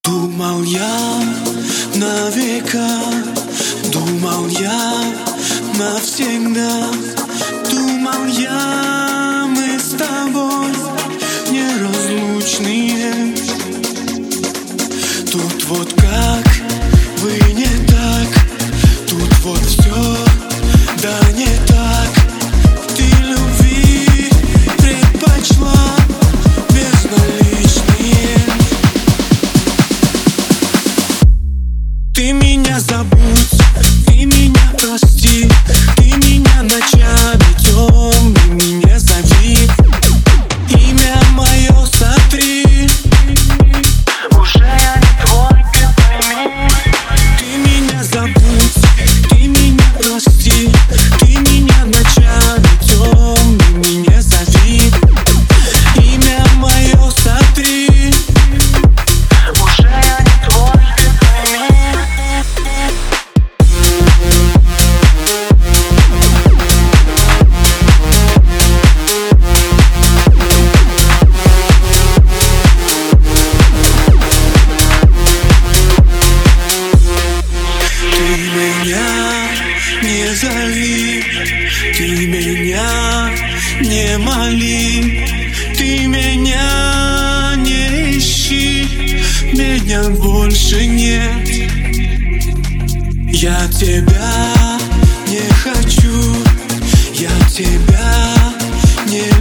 Думал я на века, думал я навсегда, думал я, мы с тобой неразлучные. Тут вот как бы не так, тут вот все, да не так. Ты любви предпочла безналичные. Ты меня забудь, ты меня прости, ты меня ночами темными не зови, имя мое сотри. Уже я не твой, ты пойми. Ты меня забудь, ты меня прости, ты меня ночами темными не зови, имя мое сотри. Уже я не твой, ты пойми. Не зови, ты меня не моли, ты меня не ищи, меня больше нет. Я тебя не хочу, я тебя не